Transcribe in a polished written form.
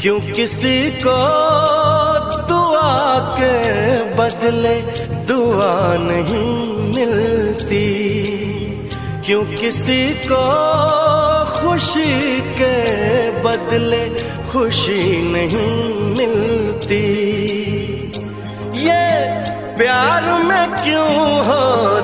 क्यों किसी को दुआ के बदले दुआ नहीं मिलती, क्यों किसी को खुशी के बदले खुशी नहीं मिलती। ये प्यार में क्यों हो